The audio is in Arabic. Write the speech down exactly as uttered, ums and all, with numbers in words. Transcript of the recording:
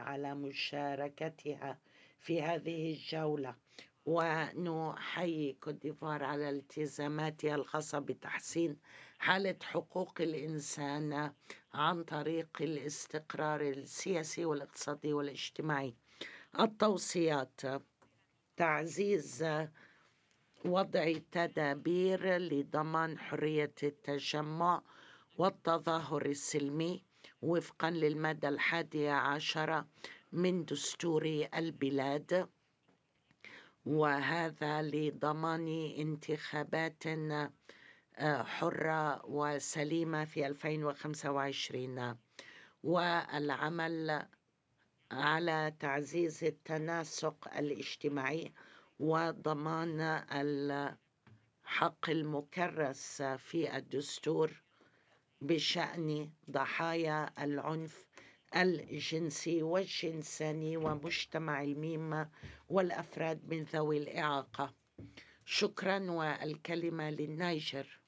على مشاركتها في هذه الجولة، ونحيي كوت ديفوار على التزاماتها الخاصة بتحسين حالة حقوق الإنسان عن طريق الاستقرار السياسي والاقتصادي والاجتماعي. التوصيات: تعزيز وضع تدابير لضمان حرية التجمع والتظاهر السلمي وفقا للمادة الحادية عشرة من دستور البلاد، وهذا لضمان انتخابات حرة وسليمة في ألفين وخمسة وعشرين، والعمل على تعزيز التناسق الاجتماعي وضمان الحق المكرس في الدستور بشأن ضحايا العنف الجنسي والجنساني ومجتمع الميم والأفراد من ذوي الإعاقة. شكرا، والكلمة للنيجر.